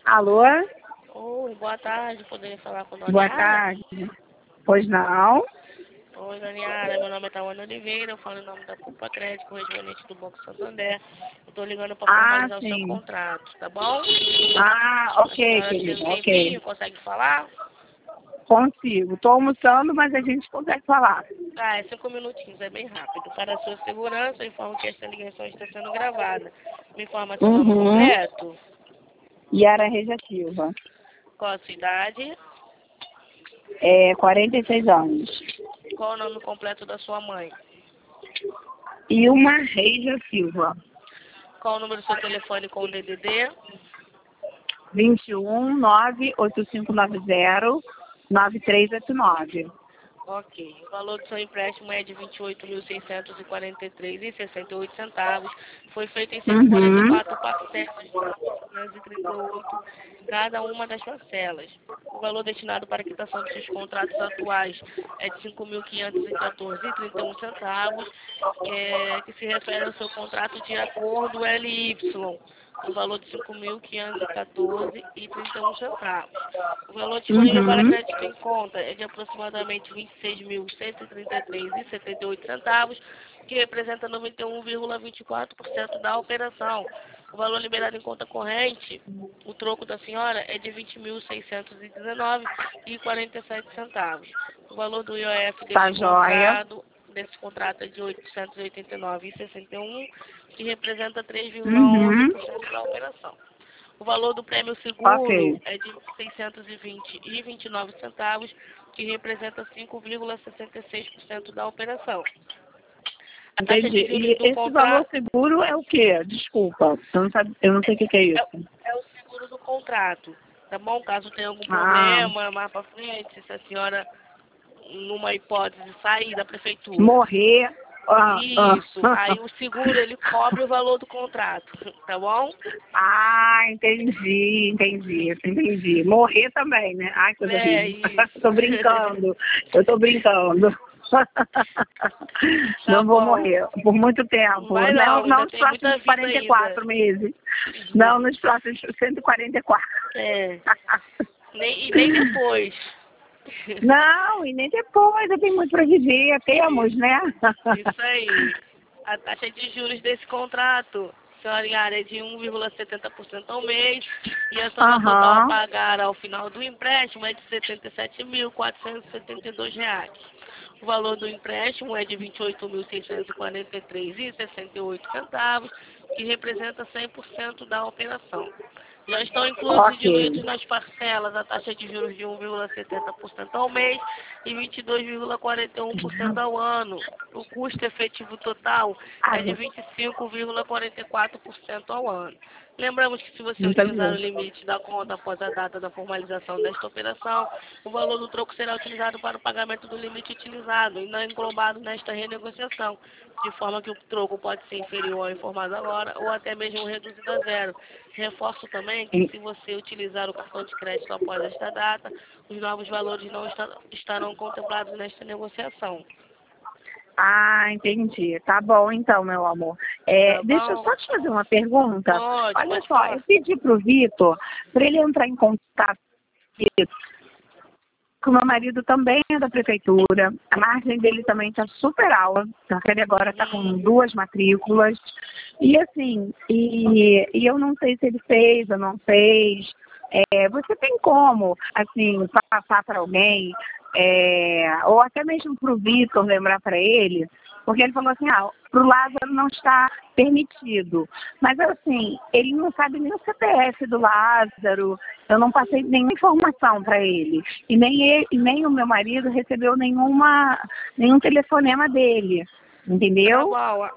Alô? Oi, boa tarde. Poderia falar com a Dona Boa Yara? tarde. Pois não? Oi, Dona Yara. Meu nome é Tawana Oliveira. Eu falo em nome da Culpa Crédito, correspondente do Banco Santander. Eu tô ligando para formalizar o seu Sim. contrato, tá bom? A Ok, senhora tem querida, um ok. tempinho? Consegue falar? Consigo. Tô almoçando, mas a gente consegue falar. Ah, é 5 minutinhos, é bem rápido. Para a sua segurança, eu informo que esta ligação está sendo gravada. Me informa seu nome Uhum. completo, Yara Regia Silva. qual a sua idade, 46 anos. qual o nome completo da sua mãe, Ilma Regia Silva. qual o número do seu telefone com o DDD, 21 98590 9389. Ok. O valor do seu empréstimo é de R$ 28.643,68. Foi feito em Uhum. 144 parcelas de 538, cada uma das parcelas. O valor destinado para a quitação dos seus contratos atuais é de R$ 5.514,31, que se refere ao seu contrato de acordo LY, no valor de R$ 5.514,31. O valor disponível para Uhum. crédito em conta é de aproximadamente R$ 26.133,78, que representa 91,24% da operação. O valor liberado em conta corrente, o troco da senhora, é de R$ 20.619,47. O valor do IOF Tá joia. desse contrato é de R$ 889,61, que representa Uhum. 3,11% da operação. O valor do prêmio seguro Ok. é de R$ 620,29, que representa 5,66% da operação. A taxa Entendi. de juros E do esse valor contrato seguro é o quê? Desculpa. Eu não sei o que é é, isso. é o seguro do contrato, tá bom? Caso tenha algum Ah, problema mais para frente, se a senhora, numa hipótese, sair da prefeitura. morrer. Isso. Aí o seguro, ele cobre o valor do contrato, tá bom? Entendi. Morrer também, né? Ai, coisa É horrível. isso. Tô brincando. Eu tô brincando. Tá Não vou bom. morrer por muito tempo. Vai Não, não, não ainda nos tem muita próximos vida ainda. 44 meses. Não nos próximos 144. É. E nem depois. Não, e nem depois. Eu tenho muito para viver. Temos, né? Isso aí. A taxa de juros desse contrato, senhora Yara, é de 1,70% ao mês. E a soma total a Aham. pagar ao final do empréstimo é de R$ 77.472. O valor do empréstimo é de R$ 28.643,68, que representa 100% da operação. Já estão inclusos e Ok. diluídos nas parcelas a taxa de juros de 1,70% ao mês e 22,41% ao ano. O custo efetivo total é de 25,44% ao ano. Lembramos que se você utilizar o Entendi. limite da conta após a data da formalização desta operação, o valor do troco será utilizado para o pagamento do limite utilizado e não englobado nesta renegociação, de forma que o troco pode ser inferior ao informado agora ou até mesmo reduzido a zero. Reforço também que se você utilizar o cartão de crédito após esta data, os novos valores não estarão contemplados nesta negociação. Entendi. Tá bom então, meu amor. Tá Deixa eu bom? só te fazer uma pergunta. Olha Pode só, eu falar. pedi pro Vitor para ele entrar em contato com o meu marido também é da prefeitura. A margem dele também está super alta, porque ele agora está com 2 matrículas. E assim, e eu não sei se ele fez ou não fez. Você tem como, assim, passar para alguém, ou até mesmo para o Vitor lembrar para ele, porque ele falou assim, para o Lázaro não está permitido. Mas assim, ele não sabe nem o CPF do Lázaro, eu não passei nenhuma informação para ele. E nem o meu marido recebeu nenhum telefonema dele. Tá Entendeu? bom.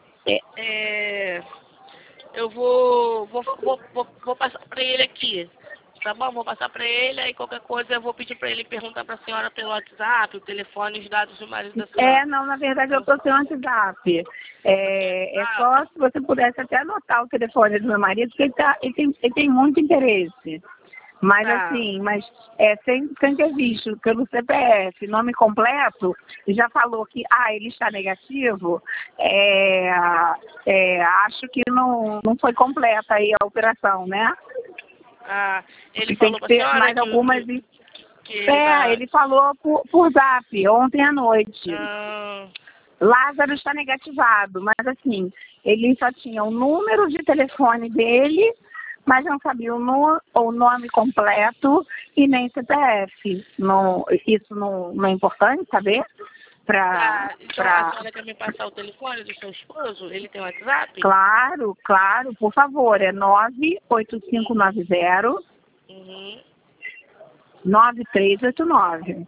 Eu vou passar para ele aqui. Tá bom? Vou passar para ele, aí qualquer coisa eu vou pedir para ele perguntar para a senhora pelo WhatsApp, o telefone, os dados do marido da senhora. Não, na verdade eu estou sem WhatsApp. É só se você pudesse até anotar o telefone do meu marido, porque ele tem muito interesse. Mas Tá. assim, sem ter visto pelo CPF, nome completo, e já falou que ele está negativo, acho que não foi completa aí a operação, né? Ah, ele E tem falou que pra ter senhora mais algumas... que ele tá... ele falou por zap, ontem à noite. Ah, Lázaro está negativado, mas assim, ele só tinha o número de telefone dele, mas não sabia o nome completo e nem CPF. Não, isso não é importante saber? então a senhora quer me passar o telefone do seu esposo? Ele tem WhatsApp? Claro, por favor, é 98590 Uhum. 9389.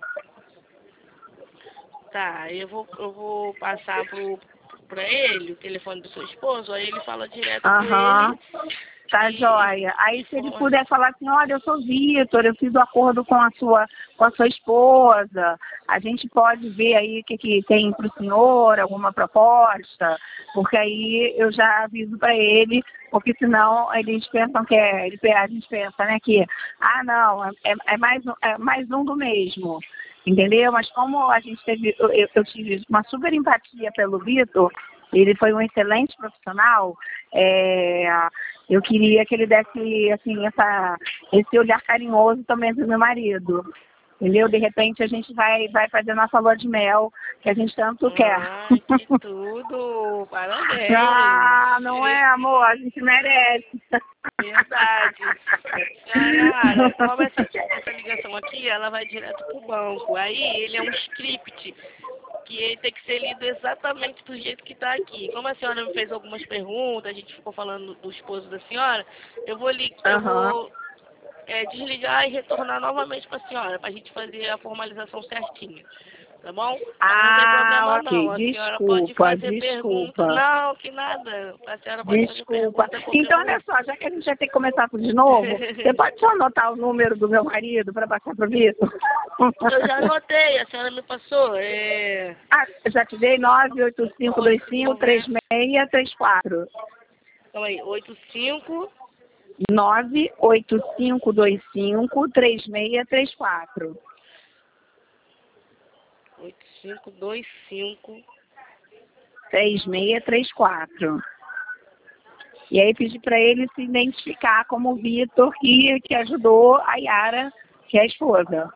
Tá, eu vou passar pra ele o telefone do seu esposo, aí ele fala direto com ele. Tá joia. Aí se ele puder falar assim, olha, eu sou Vitor, eu fiz o acordo com a sua esposa, a gente pode ver aí o que tem para o senhor, alguma proposta, porque aí eu já aviso para ele, porque senão eles pensam que a gente pensa, né, que, não, é mais um do mesmo, entendeu? Mas como a gente teve, eu tive uma super empatia pelo Vitor, ele foi um excelente profissional, eu queria que ele desse assim, esse olhar carinhoso também para o meu marido. Entendeu? De repente a gente vai fazer nossa lua de mel, que a gente tanto quer. Ai, que tudo! Parabéns! Não é, amor? A gente merece. Verdade. Senhora, como essa ligação aqui, ela vai direto pro banco. Aí ele é um script que ele tem que ser lido exatamente do jeito que está aqui. Como a senhora me fez algumas perguntas, a gente ficou falando do esposo da senhora, eu vou desligar e retornar novamente para a senhora, para a gente fazer a formalização certinha. Tá bom? Não tem problema não. A senhora pode fazer pergunta. Não, que nada. A senhora pode fazer pergunta. Então, olha só, já que a gente vai ter que começar tudo de novo, você pode só anotar o número do meu marido para passar para o Vitor? Eu já anotei, a senhora me passou. Eu já te dei 985253634. Então aí, 85... 985253634. 8525 3634. E aí pedi para ele se identificar como o Vitor que ajudou a Yara, que é a esposa.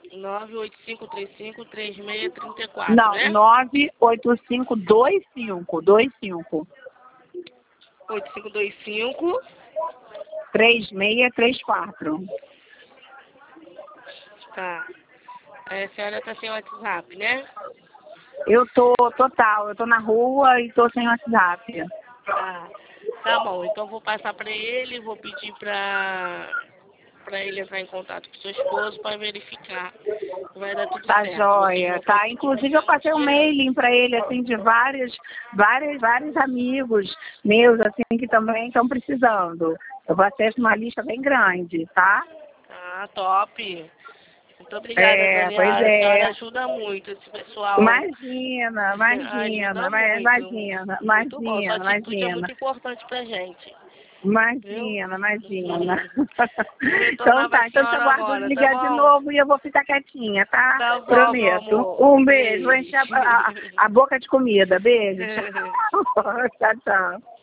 985353634, Não, né? 98525 8525 3634. Tá. Aí a senhora tá sem WhatsApp, né? Eu tô na rua e tô sem WhatsApp. Tá bom, então vou passar pra ele, vou pedir pra ele entrar em contato com seu esposo para verificar. Vai dar tudo certo. Tá joia, tá. Inclusive eu passei um mailing para ele, assim, de vários amigos meus, assim, que também estão precisando. Eu passei uma lista bem grande, tá? Top. Muito obrigada, Daniela. Pois A senhora ajuda muito esse pessoal. Imagina. Muito bom, sua atitude é muito importante pra gente. Imagina. Então tá, então você aguarda ligar de novo e eu vou ficar quietinha, tá? Tá bom, prometo. Um beijo, vou encher a boca de comida. Beijo. Tchau.